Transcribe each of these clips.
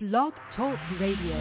Blog Talk Radio.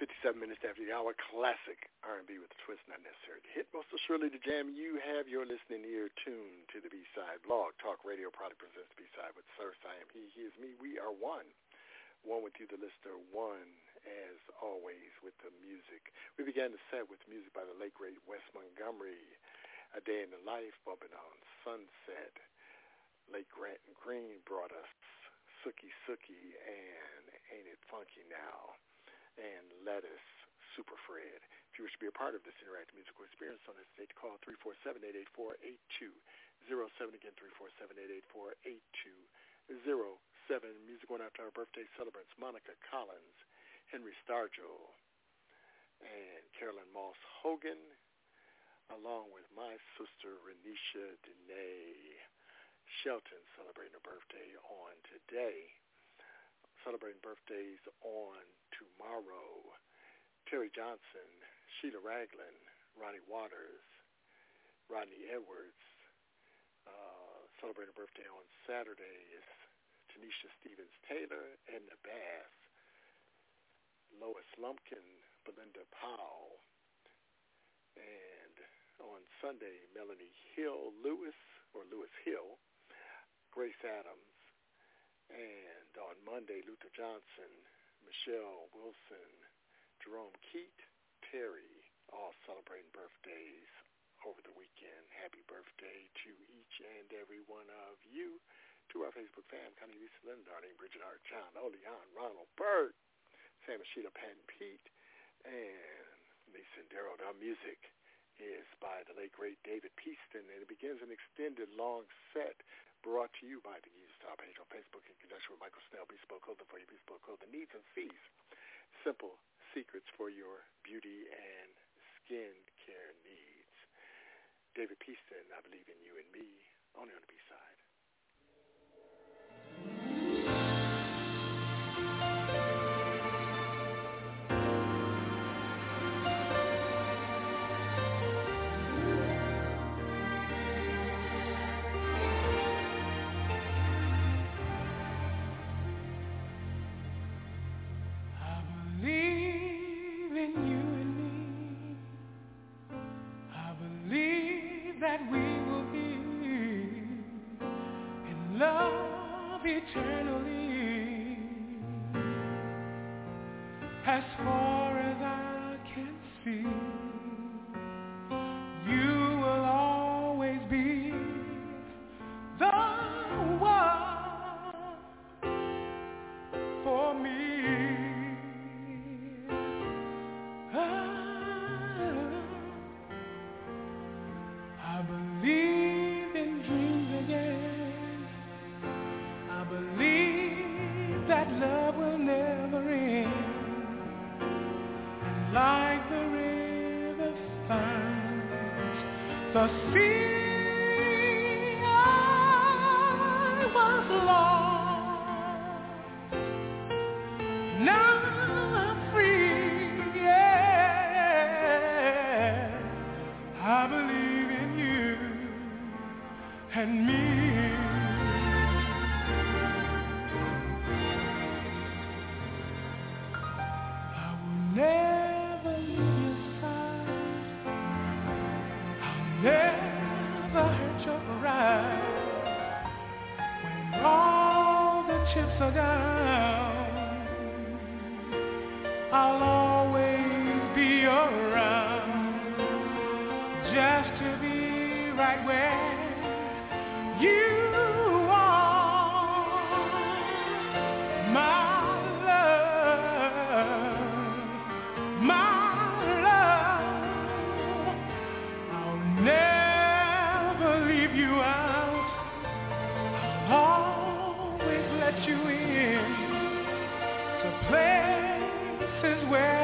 57 minutes after the hour, classic R&B with a twist, not necessary to hit. Most assuredly to jam, you have your listening ear tuned to the B-Side. Blog Talk Radio proudly presents the B-Side with Sir I am he is me. We are one. One with you, the listener, one, as always, with the music. We began the set with music by the late, great Wes Montgomery, A Day in the Life, Bumping on Sunset. Late Grant Green brought us Sookie Sookie and Ain't It Funky Now, and Lettuce, Super Fred. If you wish to be a part of this interactive musical experience, don't hesitate to call 347-884-8207. Again, 347-884-8207. Music going out to our birthday celebrants, Monica Collins, Henry Stargell, and Carolyn Moss Hogan, along with my sister, Renisha Dene Shelton, celebrating her birthday on today. Celebrating birthdays on tomorrow, Terry Johnson, Sheila Ragland, Ronnie Waters, Rodney Edwards. Celebrating a birthday on Saturday is Tanisha Stevens-Taylor, Edna Bass, Lois Lumpkin, Belinda Powell, and on Sunday, Melanie Lewis Hill, Grace Adams, and on Monday, Luther Johnson, Michelle Wilson, Jerome Keat, Terry, all celebrating birthdays over the weekend. Happy birthday to each and every one of you. To our Facebook fam, Connie Lisa Linda, Darlene, Bridget R. John, Oleon, Ronald Bird, Sam and Sheila, Pat and Pete, and Lisa and Darrell. Our music is by the late, great David Peaston, and it begins an extended long set brought to you by the Geese Star page on Facebook in conjunction with Michael Snell, Bespoke Clothing for your Bespoke Clothing needs and fees. Simple secrets for your beauty and skin care needs. David Peaston, I Believe in You and Me, only on the B-Side. We will be in love eternally, as far as I can see. You will always be the one for me. I believe in dreams again. I believe that love will never end. And like the river finds the sea, I was lost. Now I'm free, yeah. I believe and me. I will never leave your side. I'll never hurt your pride. When all the chips are down, I'll always be around, just to be right where you are, my love. I'll never leave you out. I'll always let you in to places where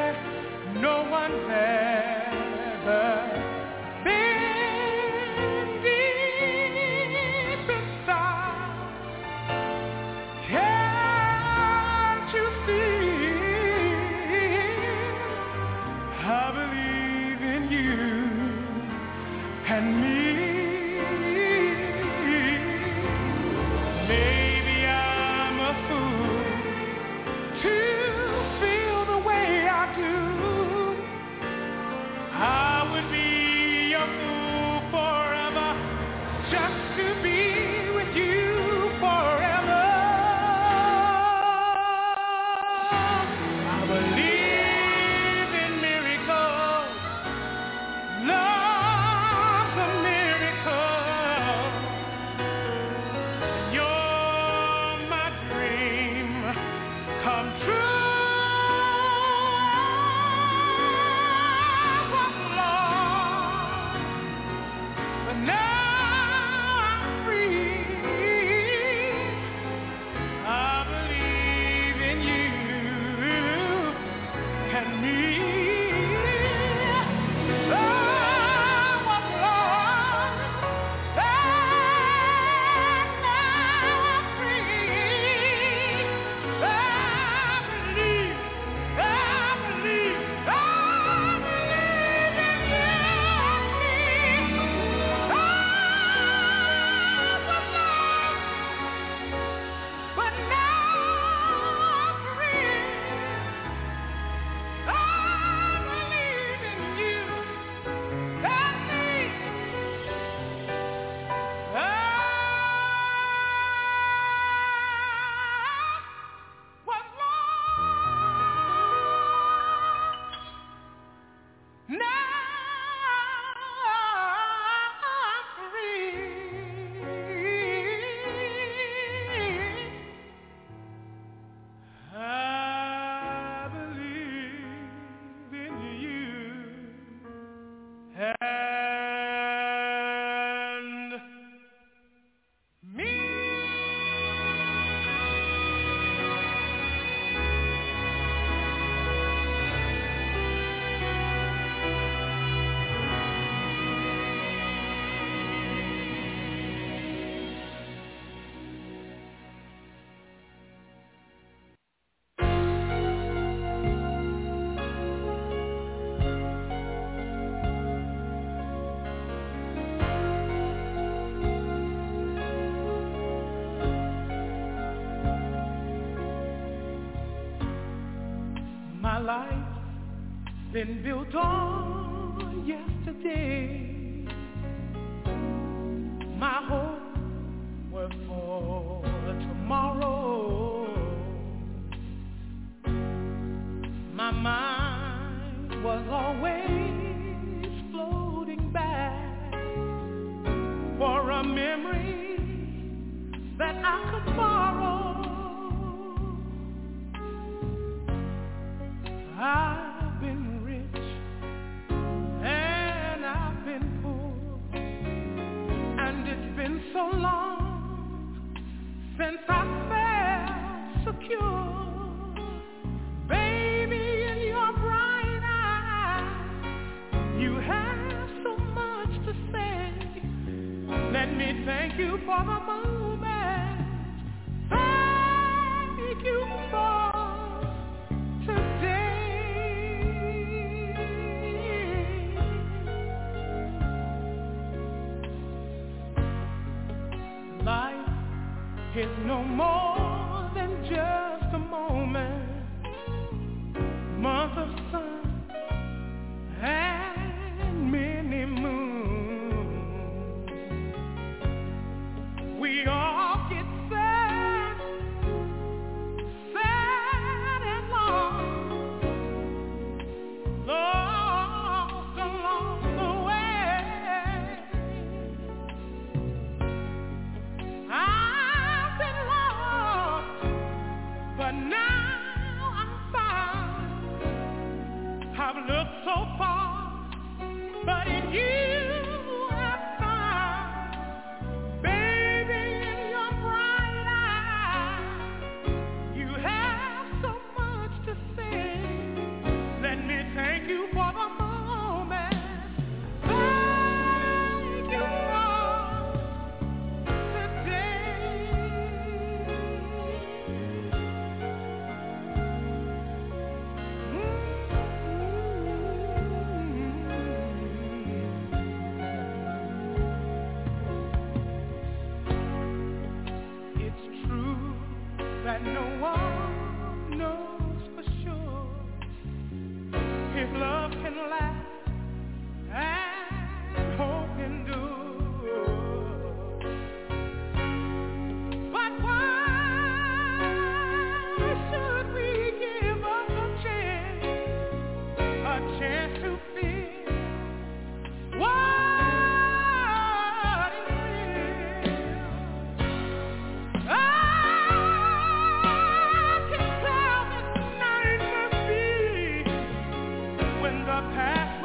life been built on yesterday. My hope was for tomorrow. My mind was always floating back for a memory that I could borrow. I've been rich and I've been poor, and it's been so long since I felt secure. Baby, in your bright eyes, you have so much to say. Let me thank you for the moment. Thank you for today. Life is no more than just a moment, month of sun and many moons. We all get sad and lost along the way. I've been lost, but now I'm found. I've looked so far, but in you I've found. Baby, in your bright eyes, you have so much to say. Let me thank you for the moment. Thank you for today. It's true that no one knows for sure if love can last and hope endure. But why should we give up a chance to feel what is real? I can tell the night must be when the past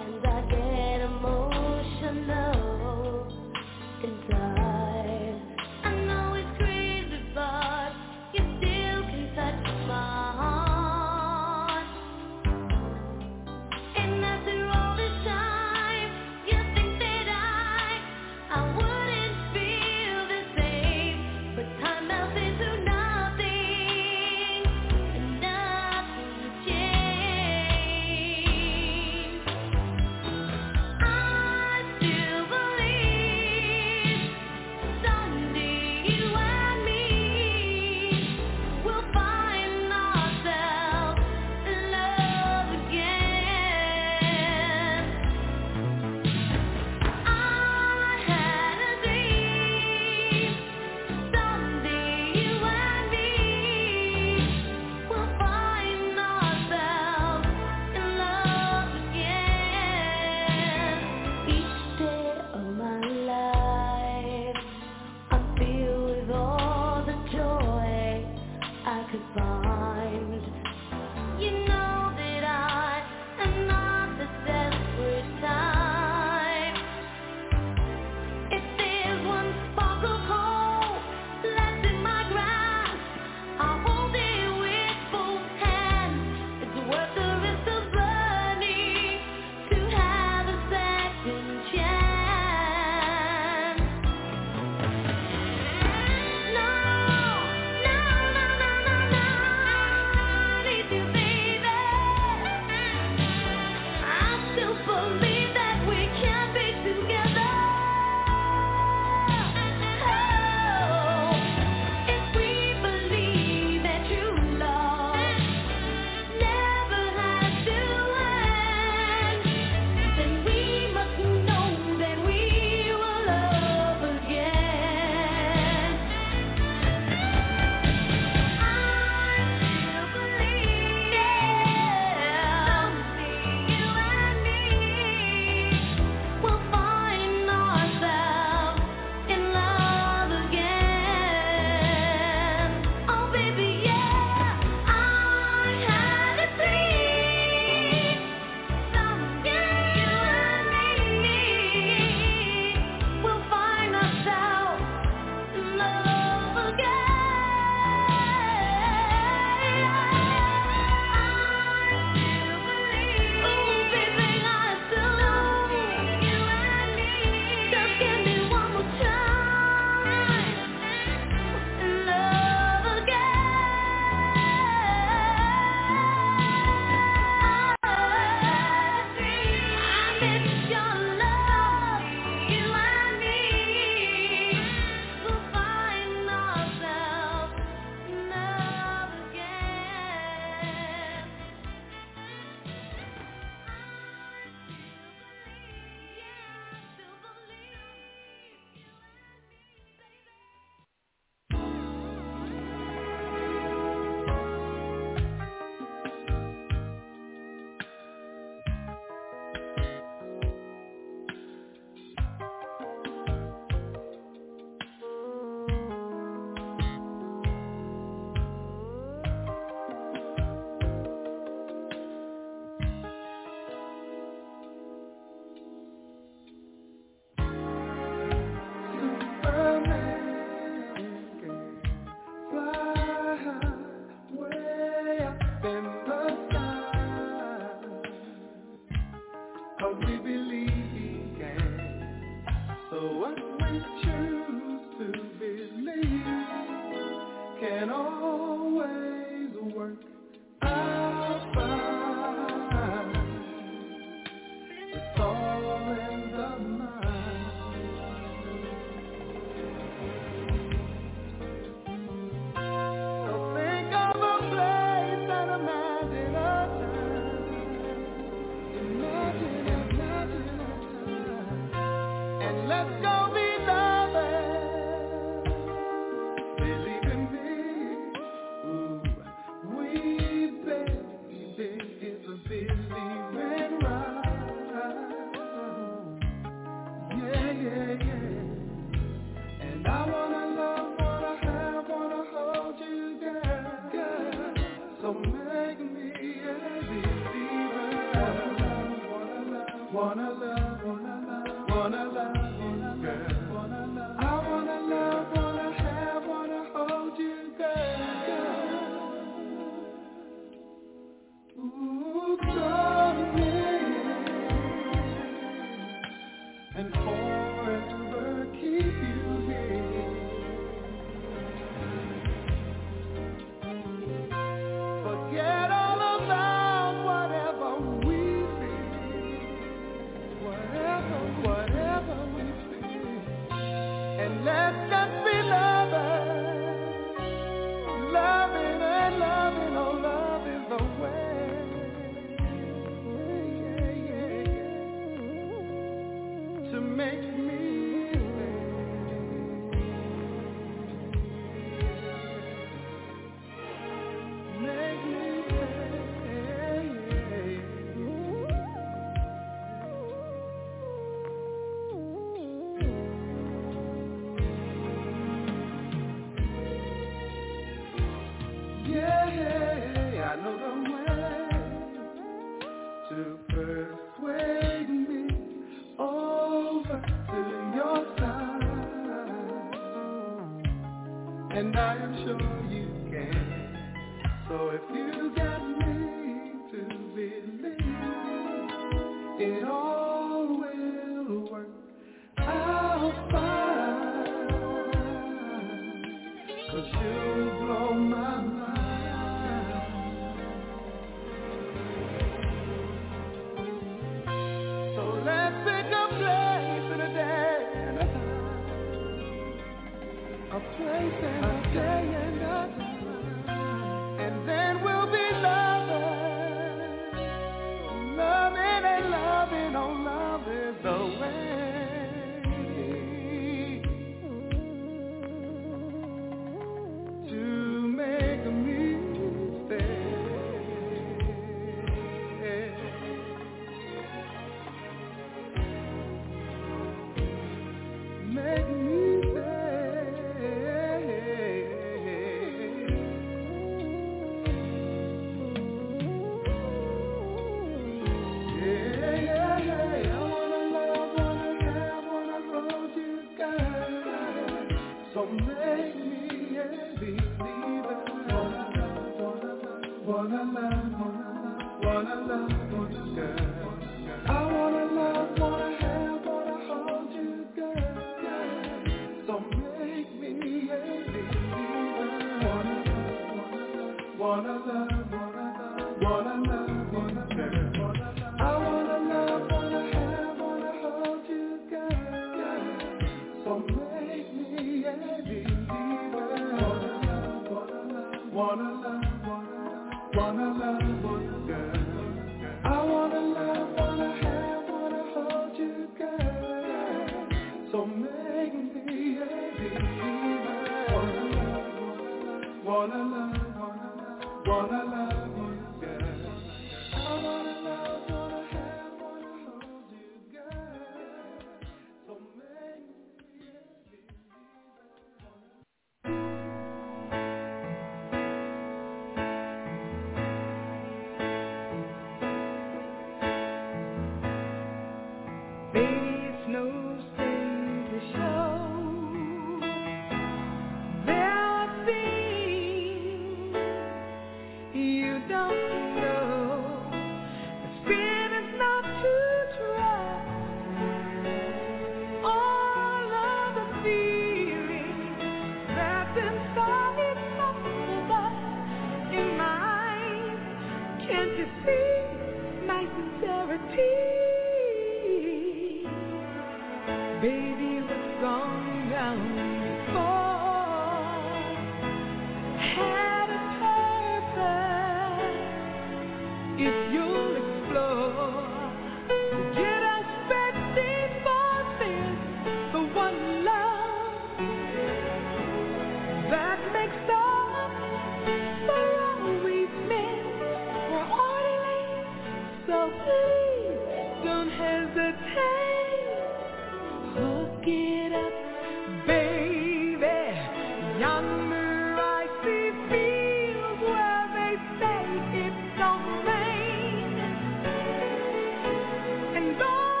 And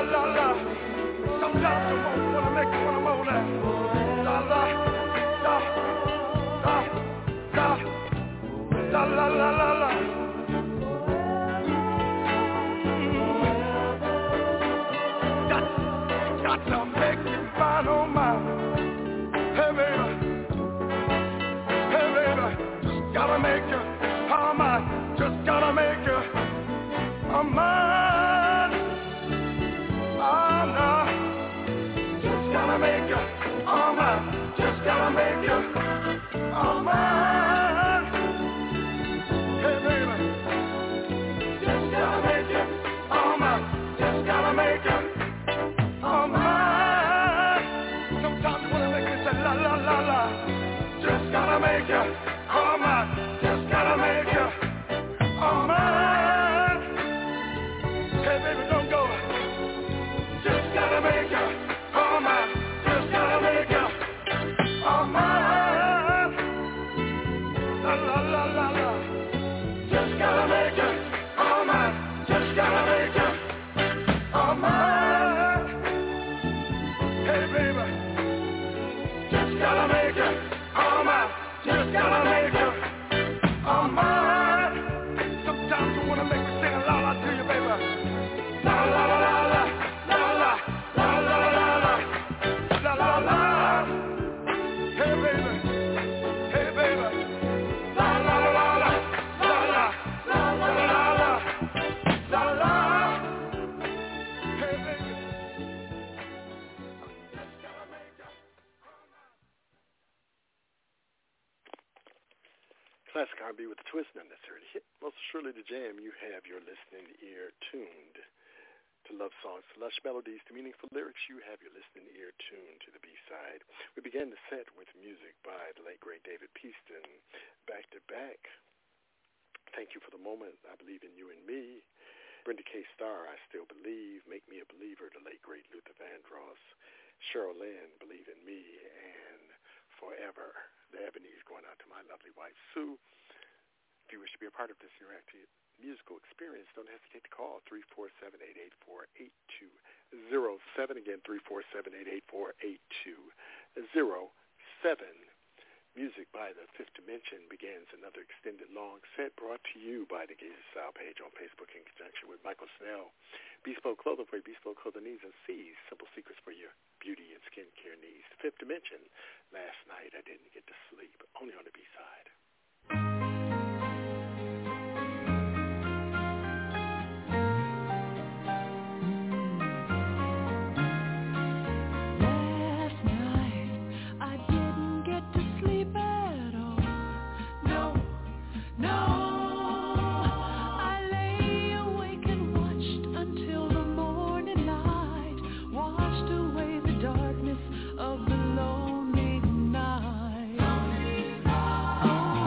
la la. Sometimes you wanna make you wanna moan that. La la, la, la, la, la, la, la, la. Got to make me mine, oh mine. Hey baby, just gotta make you, oh mine. Just gotta make you, oh mine. Oh no, just gotta make you, oh mine. Just gotta make you, oh mine. Hey baby, just gotta make you, oh mine. Just gotta make you. Oh my, sometimes you wanna make me say la la la la. Just gotta make you, oh my, just gotta make you, oh my. Hey baby, don't go. Just gotta make you, oh my, just gotta make you, oh my. La la la la la. Just gotta make you, oh my, just gotta make you, oh my. Hey baby, just gotta make it, oh my, just gotta make it, oh my. Sometimes you wanna make me sing a la la to you, baby. La la la la la, la la, la la la la, la la la. Hey baby, la la la la la, la la, la la la la, la la. Hey baby. Classic R&B with a twist and unnecessary hit. Most surely the jam. You have your listening ear tuned to love songs, to lush melodies, to meaningful lyrics. You have your listening ear tuned to the B-side. We began the set with music by the late, great David Peaston, back to back. Thank You for the Moment, I Believe in You and Me. Brenda K. Starr, I Still Believe. Make Me a Believer, the late, great Luther Vandross. Cheryl Lynn, Believe in Me. And Forever. The Ebony's going out to my lovely wife, Sue. If you wish to be a part of this interactive musical experience, don't hesitate to call 347-884-8207. Again, 347-884-8207. Music by the Fifth Dimension begins another extended long set brought to you by the Gator Style page on Facebook in conjunction with Michael Snell. Bespoke clothing for your bespoke clothing needs and C's. Simple secrets for your beauty and skincare needs. The Fifth Dimension. Last night I didn't get to sleep. Only on the B-side. Oh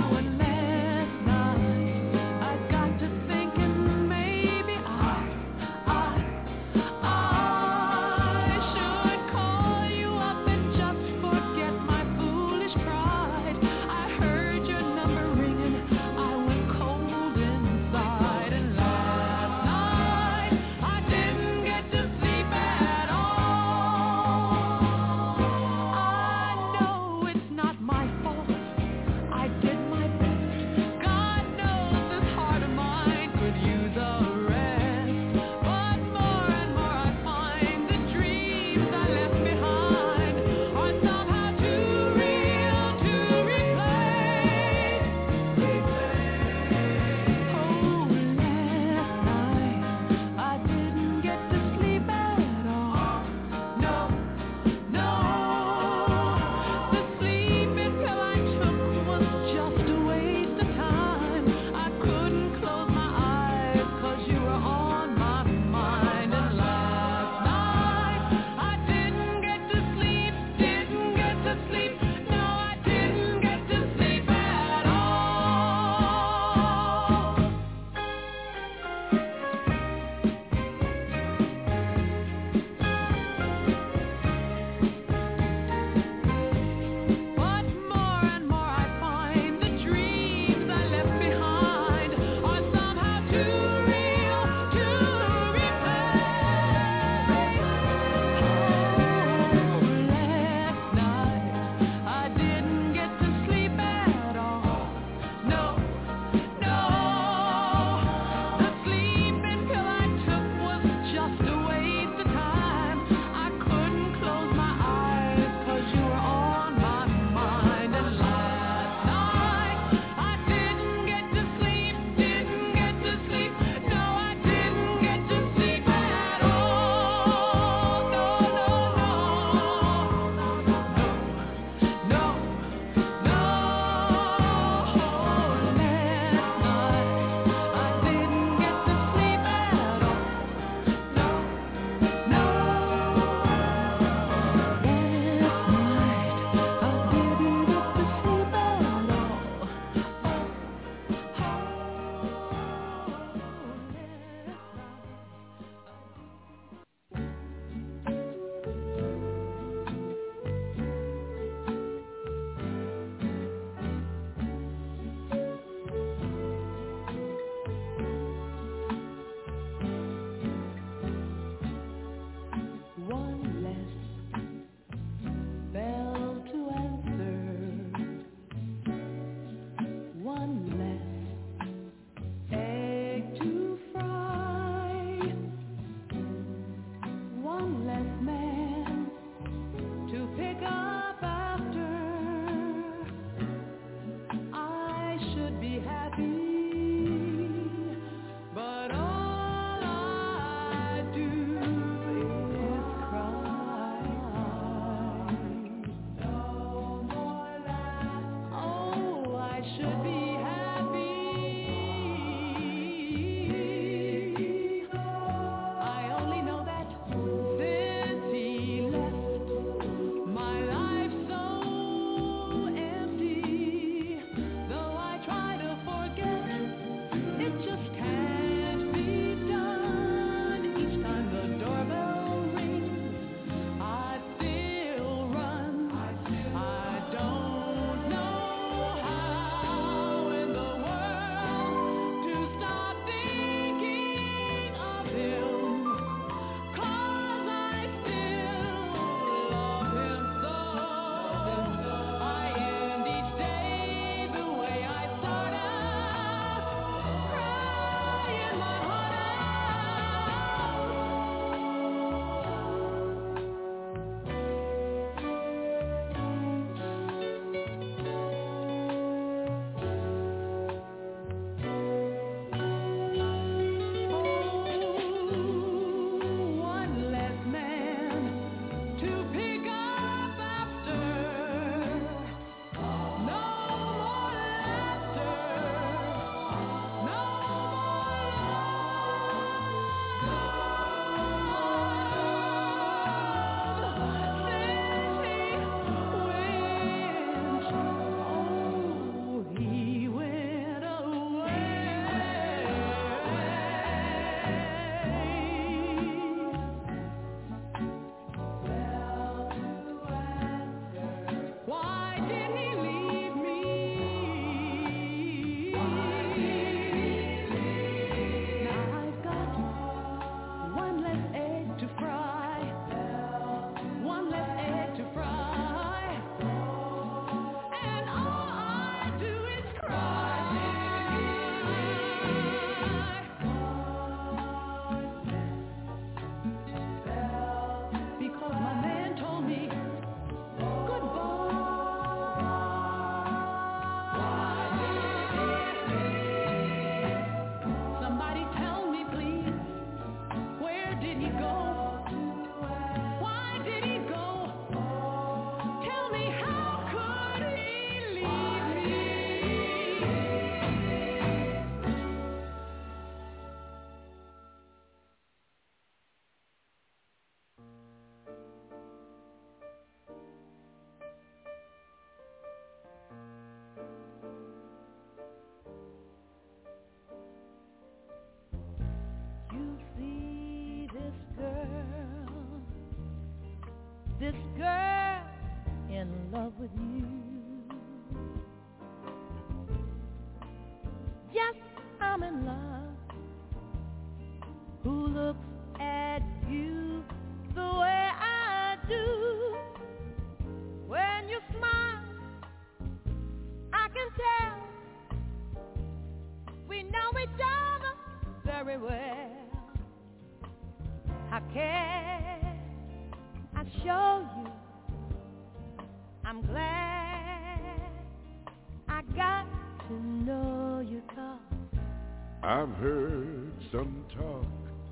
care I show you. I'm glad I got to know you, 'cause I've heard some talk.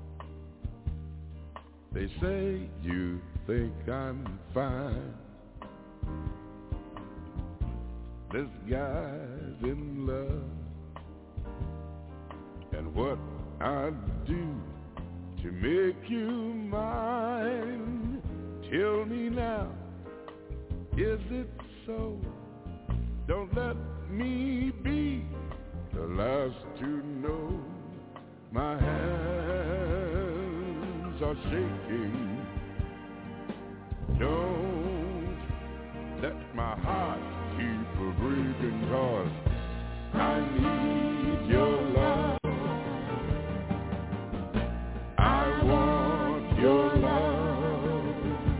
They say you think I'm fine. This guy's in love, and what I'd do to make you mine. Tell me now, is it so? Don't let me be the last to know. My hands are shaking. Don't let my heart keep breathing, 'cause I need your love. I want your love.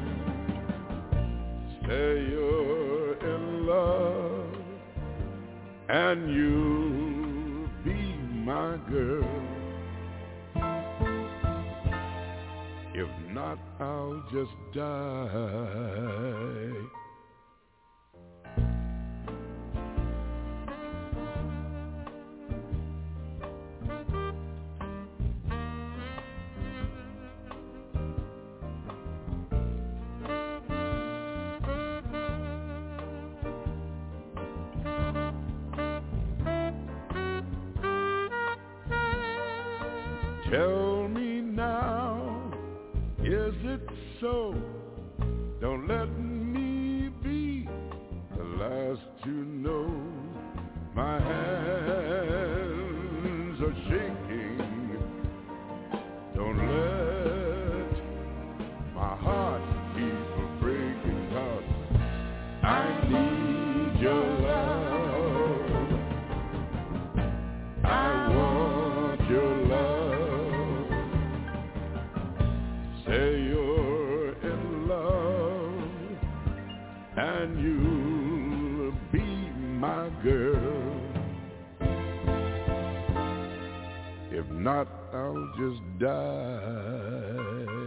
Say you're in love, and you'll be my girl. If not, I'll just die. Tell me now, is it so? Don't let me be the last to know. My hands are shaking. Don't let my heart keep breaking, 'cause I need your love. I want your love. Say you're in love, and you'll be my girl. If not, I'll just die.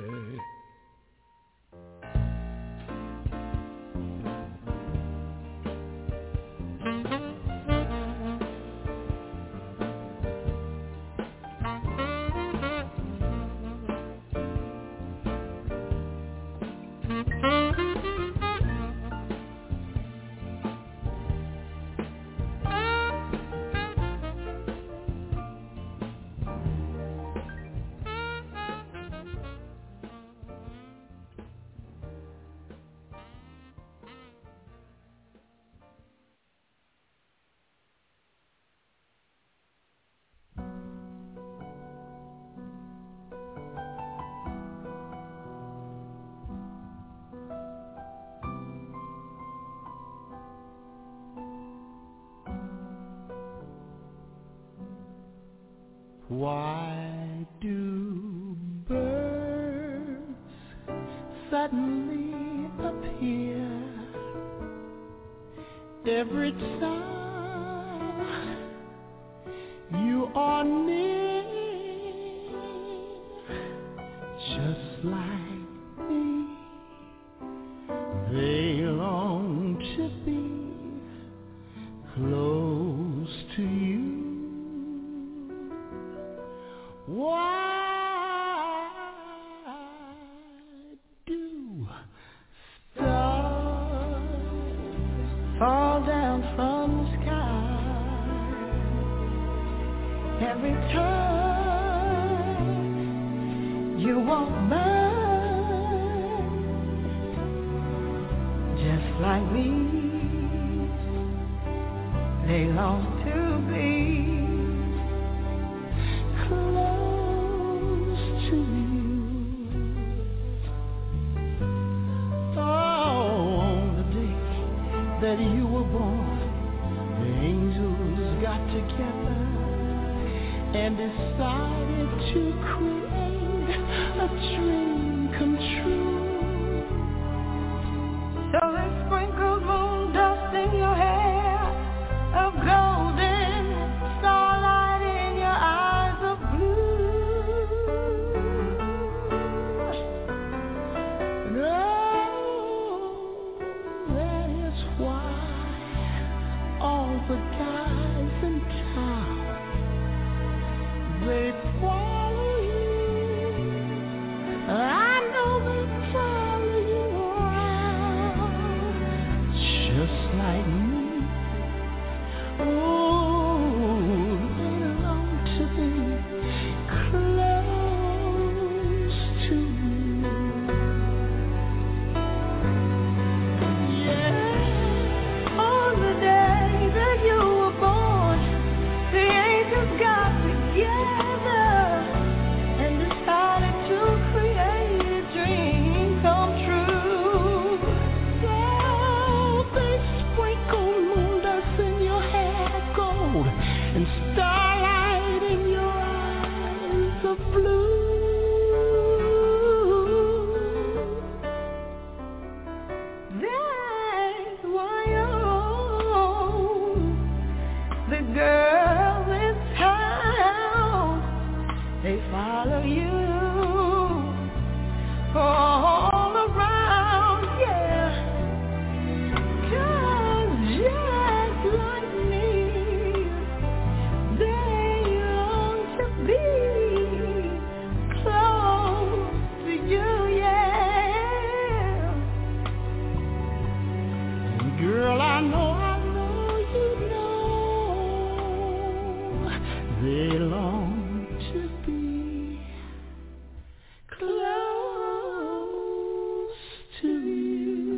Why do birds suddenly appear every time you are near? Just like me, they long to be close to you. Why do stars fall down from the sky every time you walk by? Just like me, they long to be close to you. Oh, on the day that you were born, the angels got together and decided to create a dream come true. so they sprinkled moon dust in your hair of golden starlight in your eyes of blue. to you.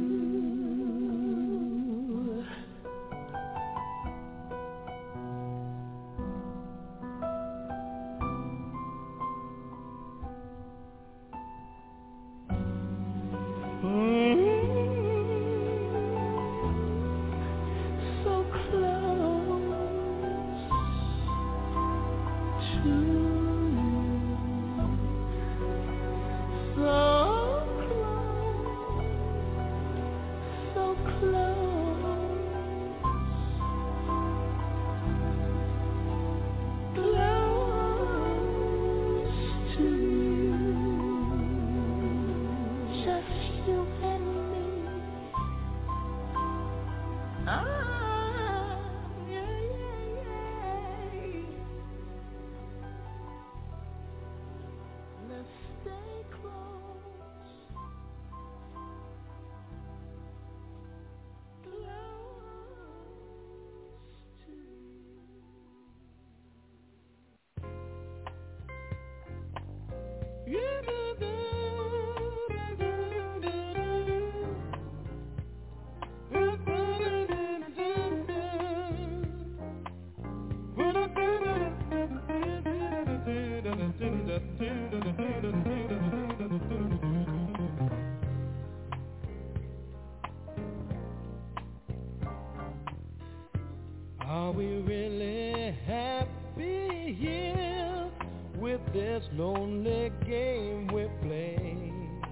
Are we really happy here with this lonely game we play?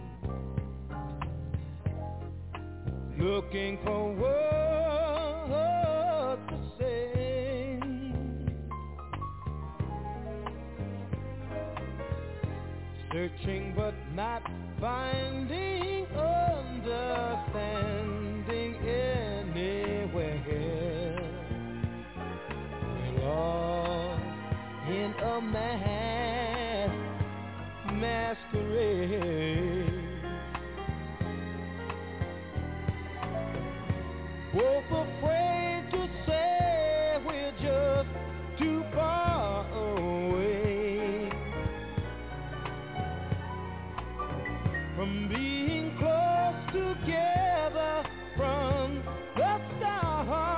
Looking for words to say, searching but not finding understanding anywhere. In a masquerade, both afraid to say we're just too far away from being close together from the start.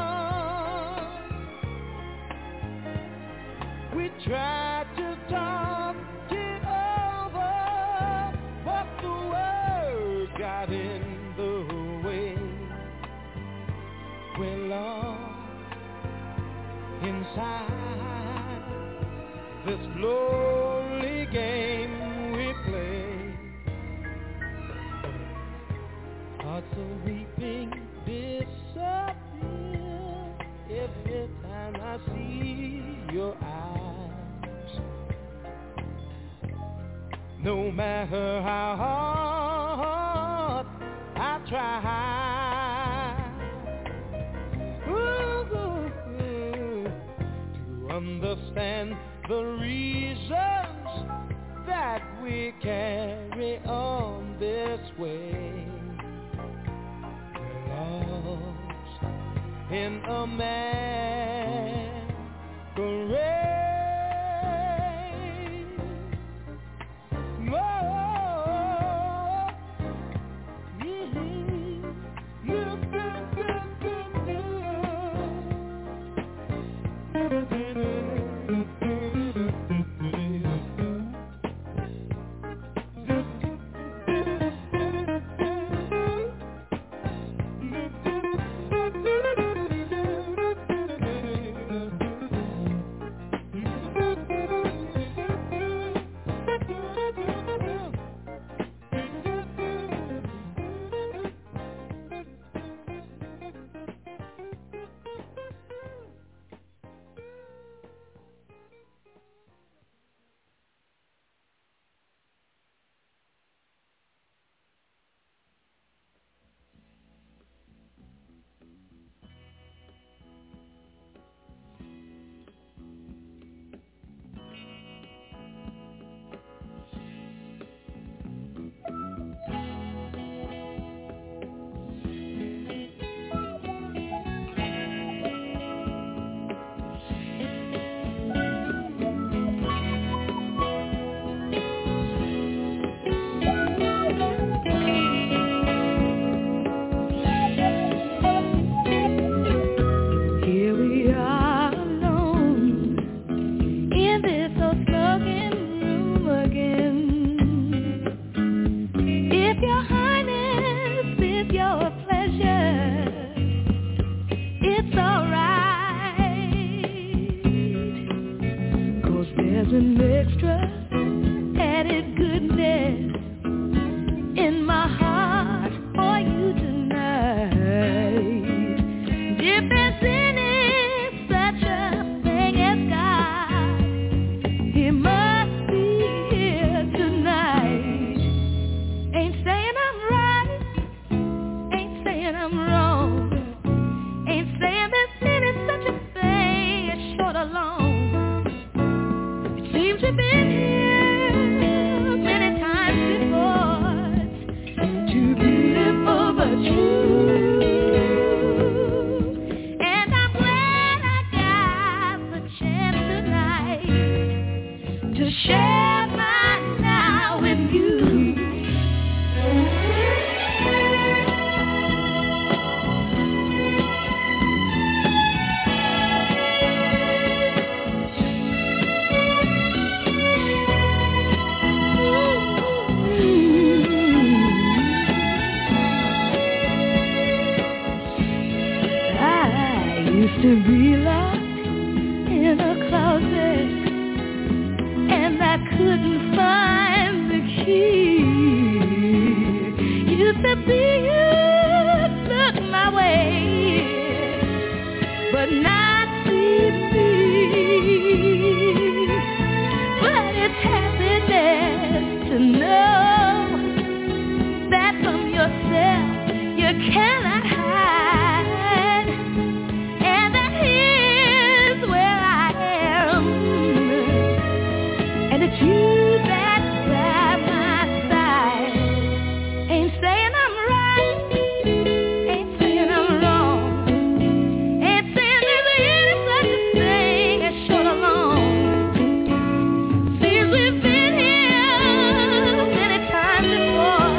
We tried to talk it over, but the words got in the way. We're lost inside this lonely game we play. Hearts are weeping disappear every time I see your eyes. No matter how hard I try to understand the reasons that we carry on this way, we're lost in a masquerade. used to be, you look my way, but not see me. But it's happiness to know that from yourself you cannot hide, and that here's where I am, and it's you that's by my side. Ain't saying I'm right, ain't saying I'm wrong, ain't saying there's any such a thing as short along. Since we've been here many times before,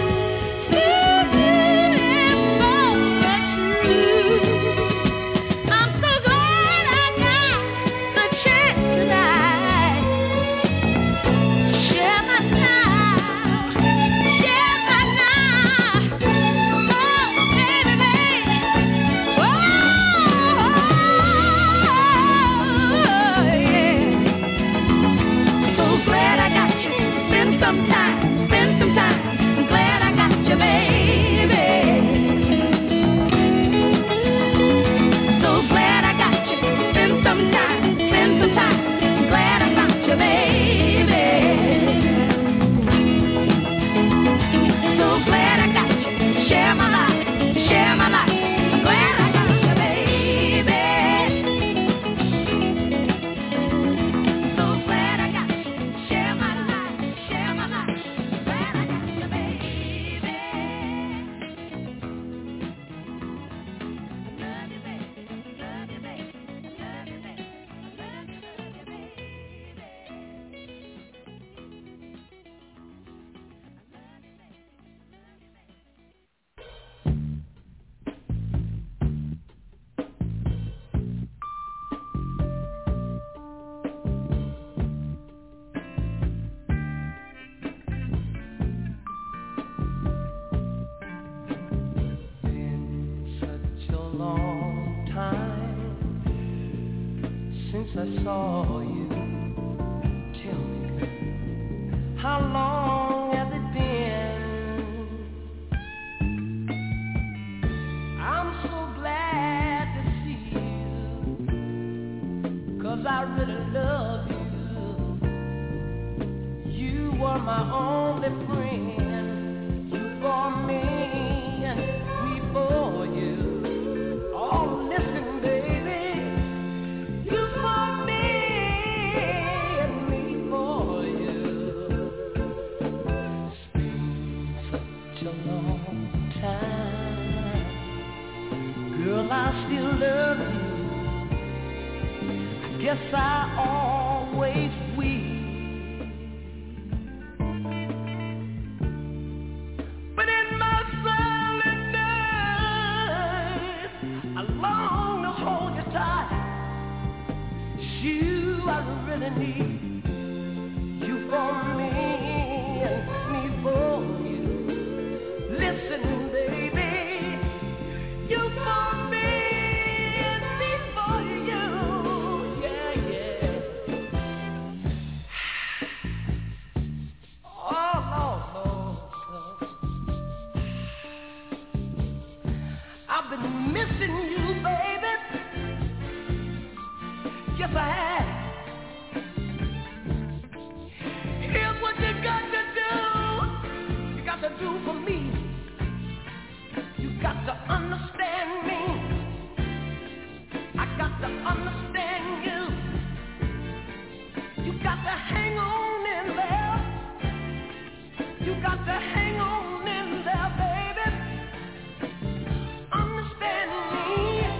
I'm so glad I got the chance tonight. Share my time, share my night. Oh, baby, baby. Oh, yeah. So glad I got you. Spend some time. I'm glad I got you, baby. So glad I got you. Spend some time. Glad I got you, baby. So glad I got you. Share my life. Glad I got you, baby. So glad I got you. Share my life. Glad I got you, baby. Love you, baby. Love you, baby. Love you, baby. Love you, baby. Been such a long time since I saw you. Tell me, girl, how long has it been? I'm so glad to see you, 'cause I really love you. You were my only friend. You for me and me for you. Oh, listen, baby. You for me and me for you. It's been such a long time. Girl, I still love you. I guess I always will. But in my silent night, I long to hold you tight. You, I really need you for me and me for you. Listen, baby, you for me and me for you. Yeah, yeah. Oh, Lord. I've been missing you, baby. Yes, I have. Here's what you got to do. You got to do for me. You got to understand me. I got to understand you. You got to hang on in there. You got to hang on in there, baby. Understand me.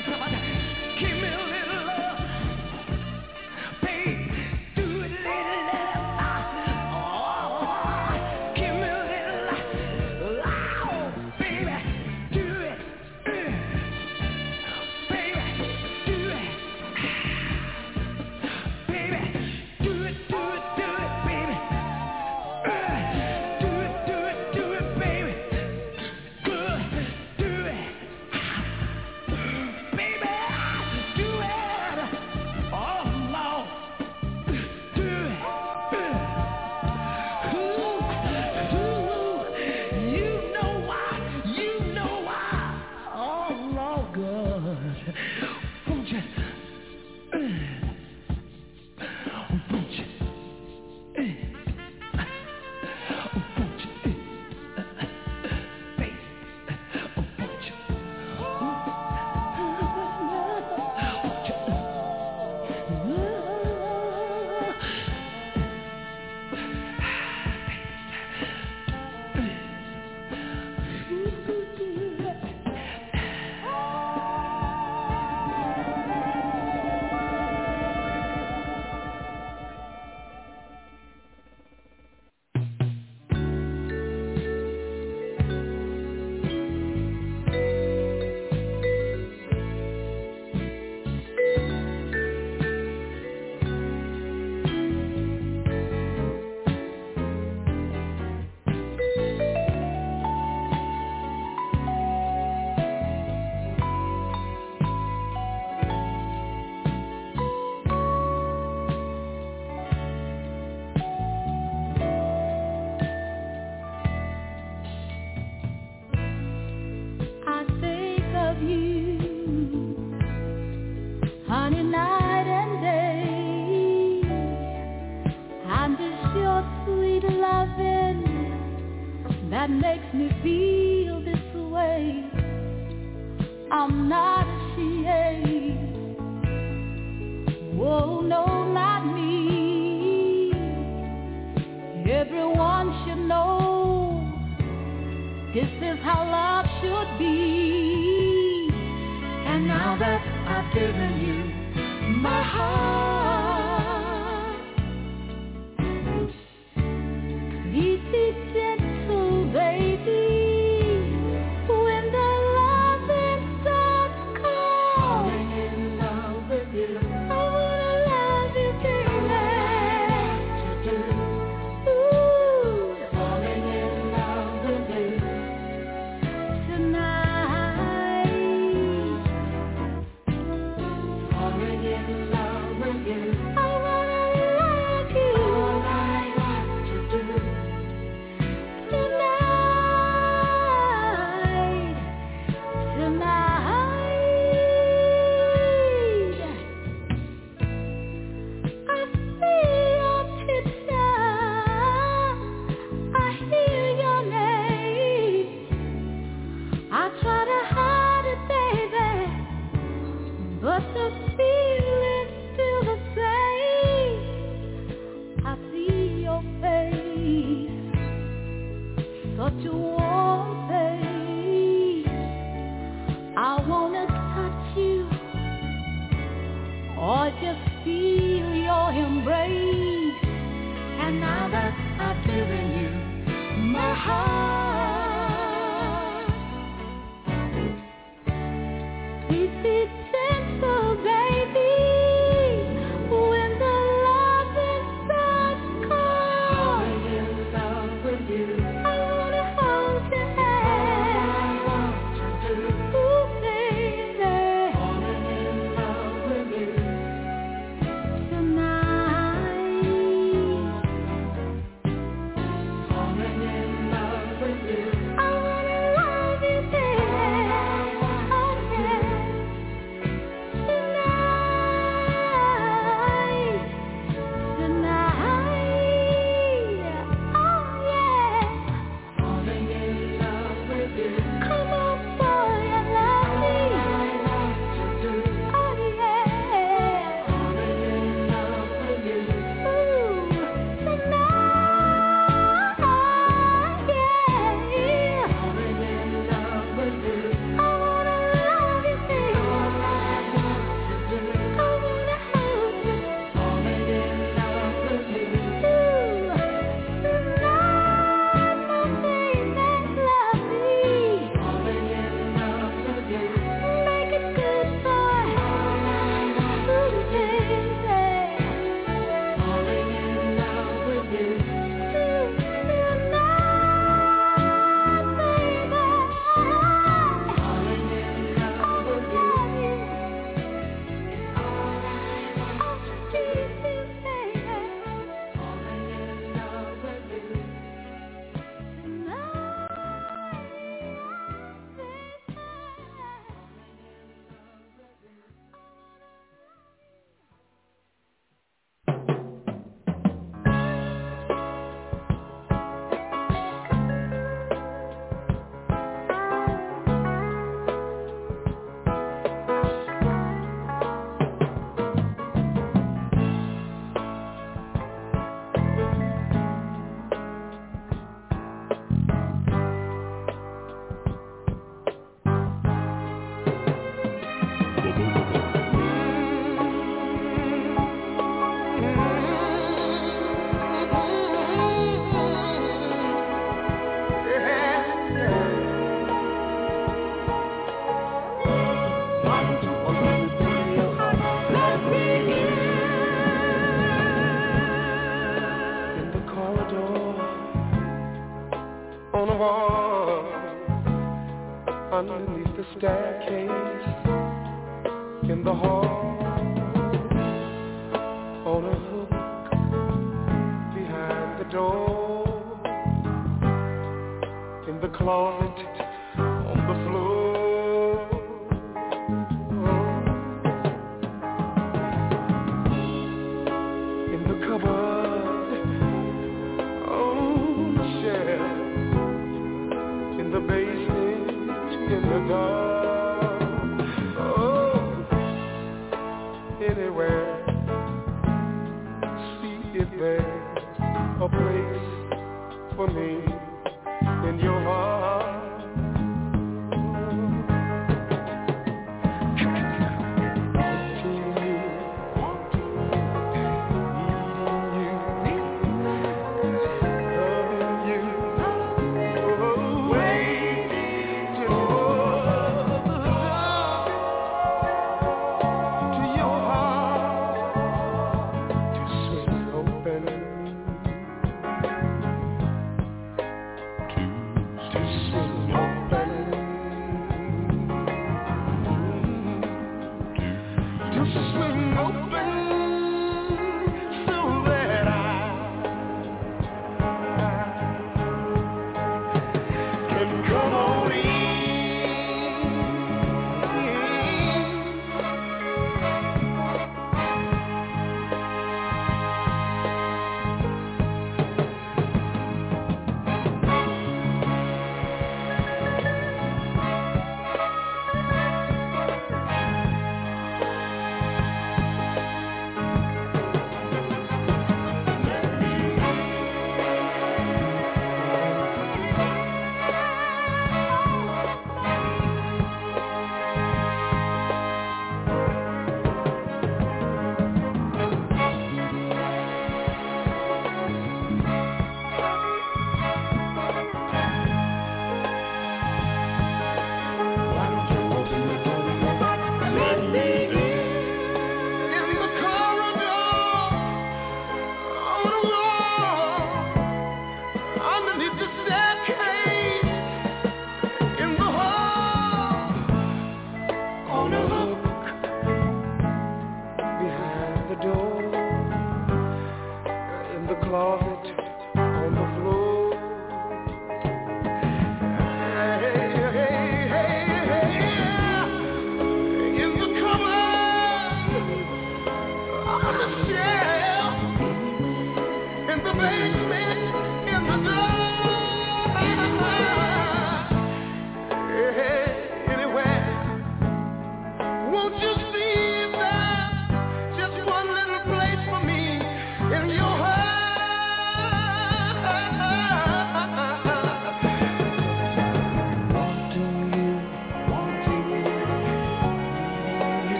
that makes me feel this way. I'm not ashamed. Whoa, no, not me. Everyone should know this is how love should be. And now that I've given you my heart, please be gentle, baby. When the loving starts calling, in love with you, I wanna love you, baby. Ooh, falling in love with you tonight. Falling in love with you. I wanna love you. All I want to do tonight. I see your picture. I hear your name. I try to hide it, baby, but the feeling's still the same. I see your face, such a warm face. I wanna touch you or just feel your embrace. And now that I've given you my heart, please be gentle, baby. When the loving starts calling, in love with you, I wanna hold your hand. All I want to do, ooh, baby, falling in love with you staircase in the hall, on a hook behind the door, in the closet on the floor, in the cupboard, on the shelf, in the basement, in the dark, anywhere. See if there's a place for me in your heart.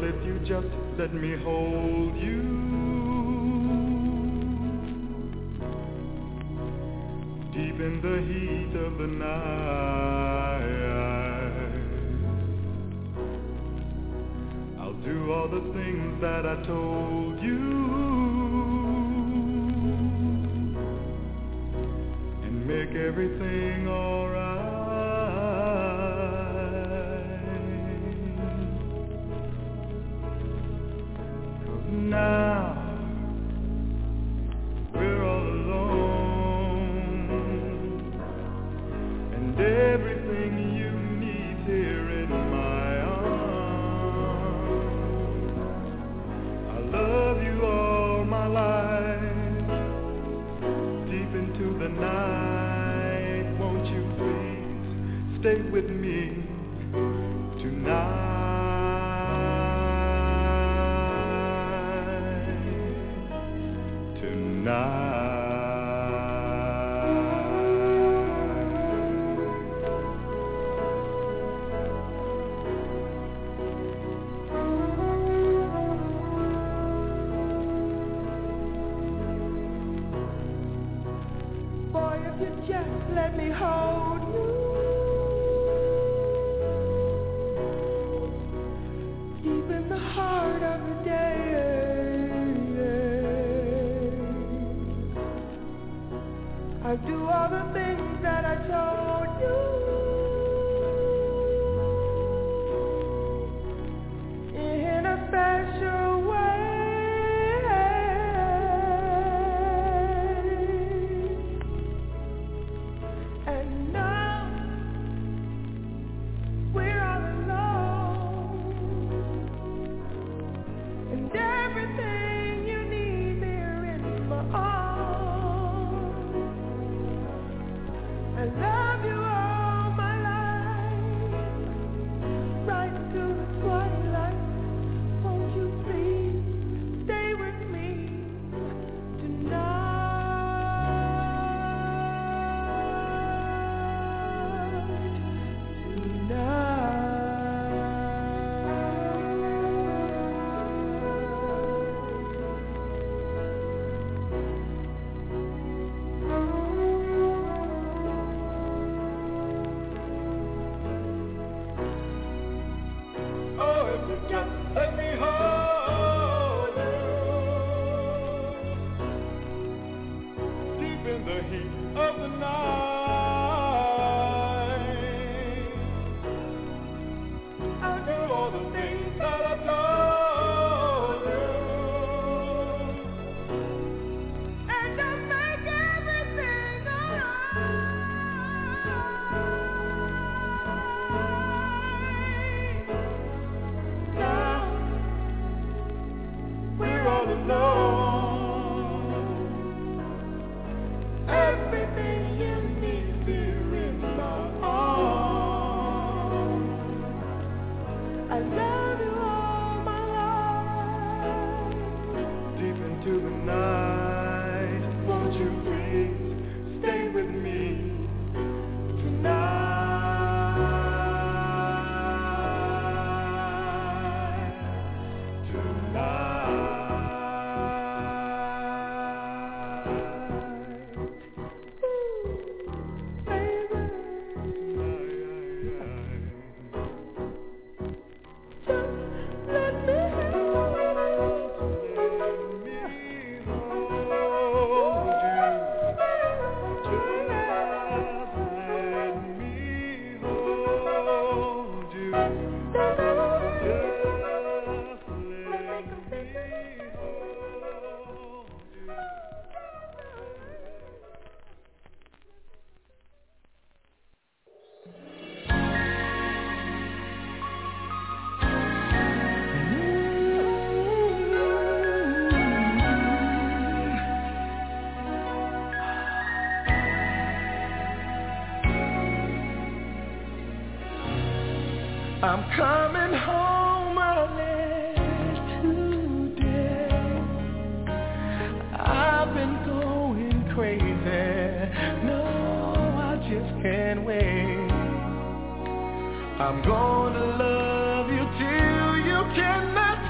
girl, if you just let me hold you. Deep in the heat of the night, I'll do all the things that I told you, and make everything alright. 'Cause now we're all alone, and everything you need here in my arms. I love you all my life, deep into the night. Won't you please stay with me tonight? Boy, if you just let me hold you, deep in the heart of the day, I do all the things that I told you, in a special way. And now we're all alone, and everything you need here in my arms. I love you all my life, right into the twilight. Won't you please stay with me tonight? Oh, if you just let me hold you, deep in the heat of the night, I'll do all the things that I told you, And I'll make everything alright. now we're all alone. Everything you need here in my arms. I love you all my life. Deep into the night, won't you please stay with me tonight? I'm coming home early today. I've been going crazy. No, I just can't wait. I'm gonna love you till you cannot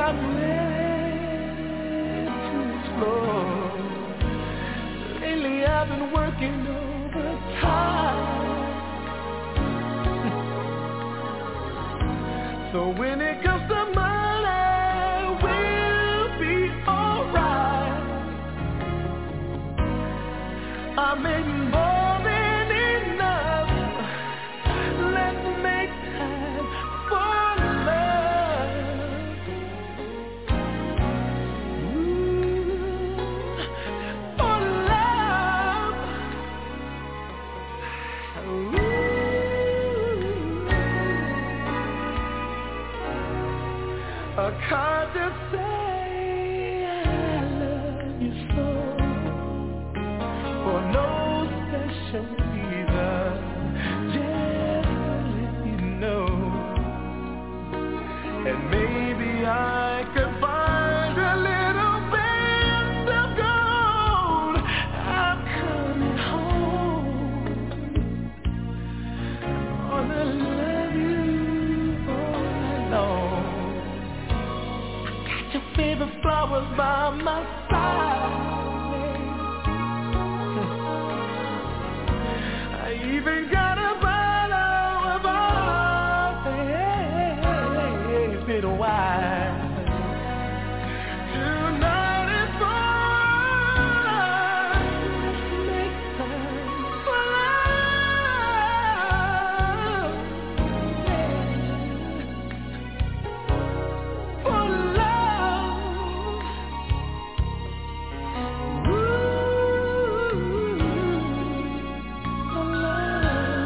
I'm ready to explore. Lately I've been working overtime. So when it comes to money, we'll be alright. I'm making more than enough. Let's make time for love. For love. A card to say I love you so, for no special reason, just to let you know. And maybe I could find a little bit of gold. I'm coming home. I wanna love you all night long. Your favorite flowers by my side. I even got a bottle of bitter wine. Tonight is fun. Let's make time for love. For love. Ooh, for love.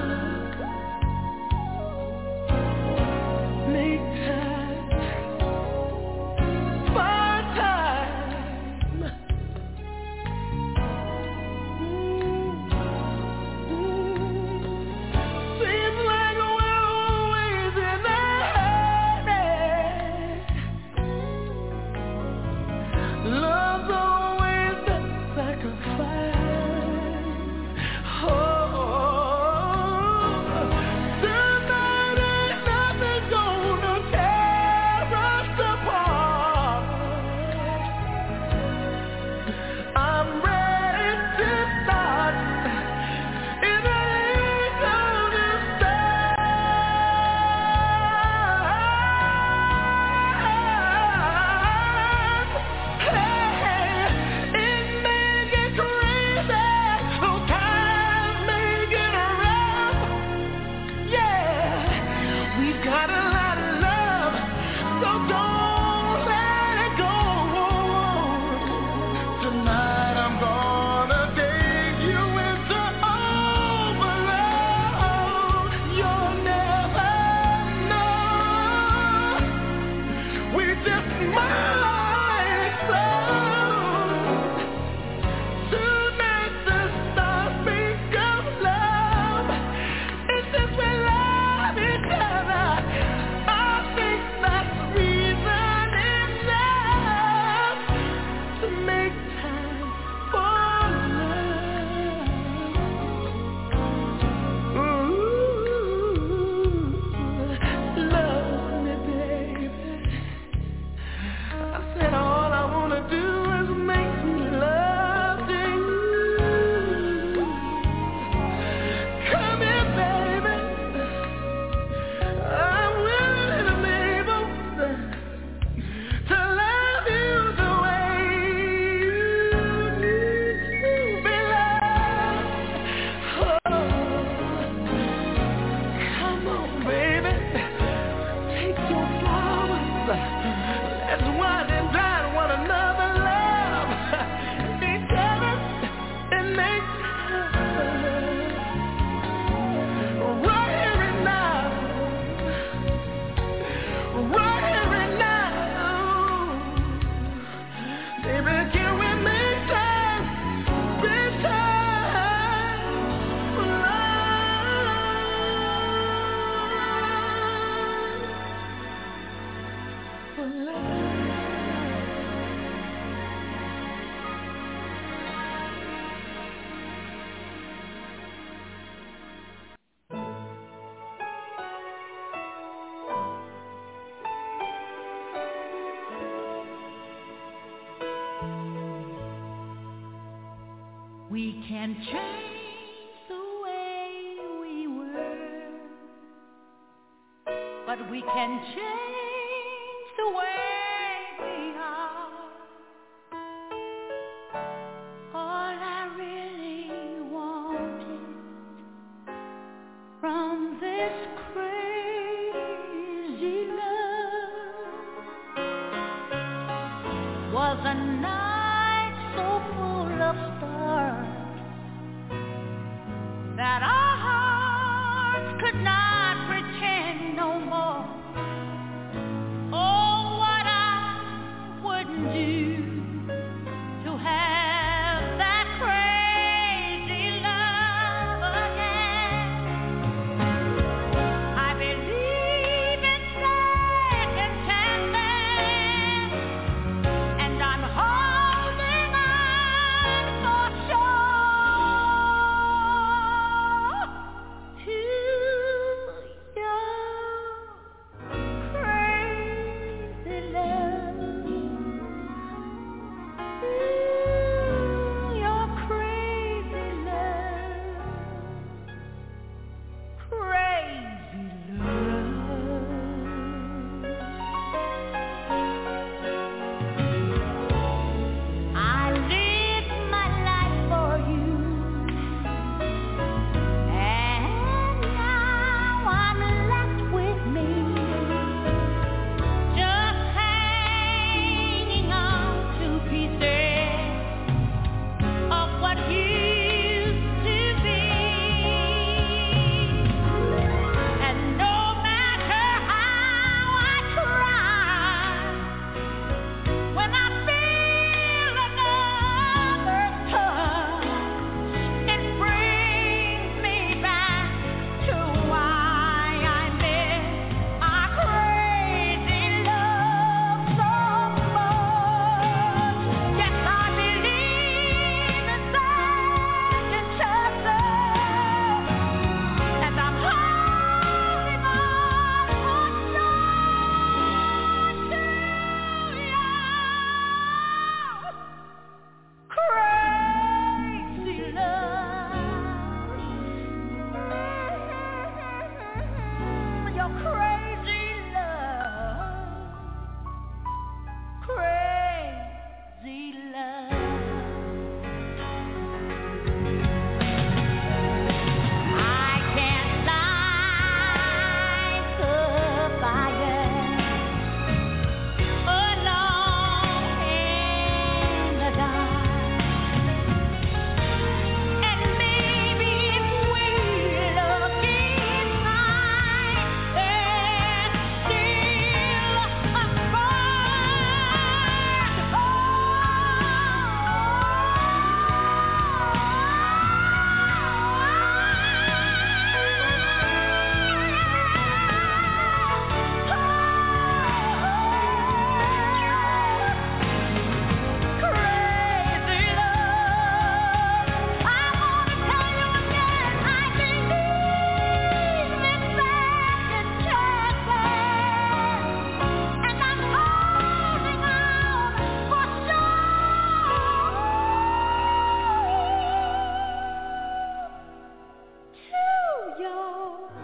We can change the way we were, but we can change the way we are. All I really wanted from this crazy love was a night so full of stars that our hearts could not pretend no more. Oh, what I wouldn't do to have that crazy love again. I believe in second chances, and I'm holding on for sure to your crazy love. Your crazy love. Crazy love. I lived my life for you, and now I'm left with me, just hanging on to pieces of what used to be. And no matter how I try, when I feel another touch, it brings me back to why I miss our crazy love so much. Yes, I believe in second chances, and I'm holding on for sure to your crazy love. Your crazy love. Crazy love. I can't light the fire alone in the dark. And maybe if we look inside, there's still a crazy love. I wanna tell you again, I believe in second chances, and I'm holding on for sure to your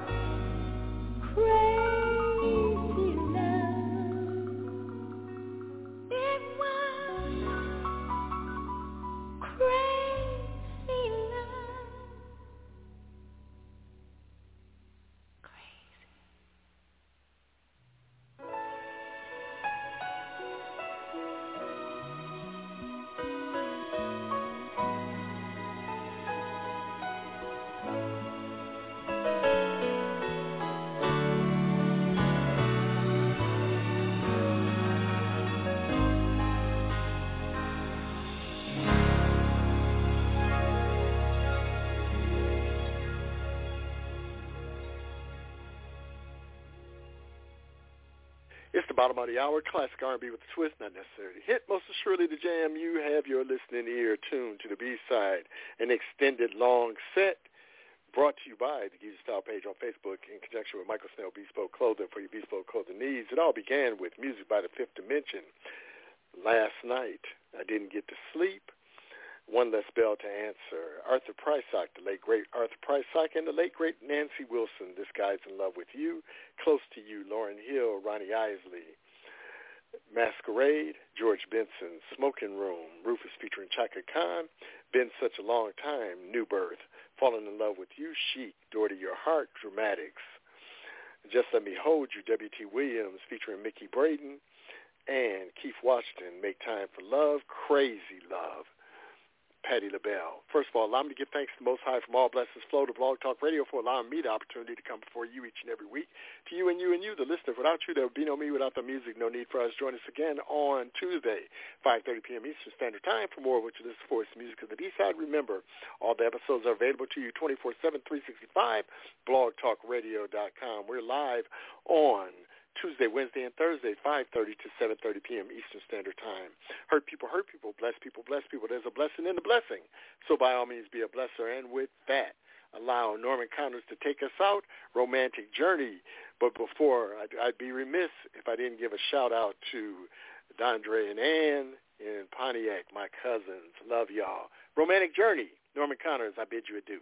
crazy love. It was crazy love. Crazy. It's the bottom of the hour, classic R&B with a twist, not necessarily hit. Most assuredly the jam. You have your listening ear tuned to the B-side, an extended long set brought to you by the Geezer Style page on Facebook in conjunction with Michael Snell Bespoke Clothing for your bespoke clothing needs. It all began with music by the Fifth Dimension. Last night, I didn't get to sleep. One Less Bell to Answer, Arthur Prysock, the late great Arthur Prysock, and the late great Nancy Wilson, This Guy's in Love with You, Close to You, Lauryn Hill, Ronnie Isley, Masquerade, George Benson, Smoking Room, Rufus featuring Chaka Khan, Been Such a Long Time, New Birth, Falling in Love with You, Chic, Door to Your Heart, Dramatics, Just Let Me Hold You, W.T. Williams featuring Mickey Braden, and Keith Washington, Make Time for Love, Crazy Love, Patti LaBelle. First of all, allow me to give thanks to the Most High from all blessings flow to Blog Talk Radio for allowing me the opportunity to come before you each and every week. To you and you and you, the listener. Without you, there would be no me. Without the music, no need for us. Join us again on Tuesday, 5:30 p.m. Eastern Standard Time. For more of what you listen for, it's music of the B-side. Remember, all the episodes are available to you 24/7, 365, blogtalkradio.com. We're live on Tuesday, Wednesday, and Thursday, 5:30 to 7:30 p.m. Eastern Standard Time. Hurt people, bless people, bless people. There's a blessing in the blessing. So by all means, be a blesser. And with that, allow Norman Connors to take us out, Romantic Journey. But before, I'd be remiss if I didn't give a shout-out to Dondre and Ann in Pontiac, my cousins. Love y'all. Romantic Journey, Norman Connors, I bid you adieu.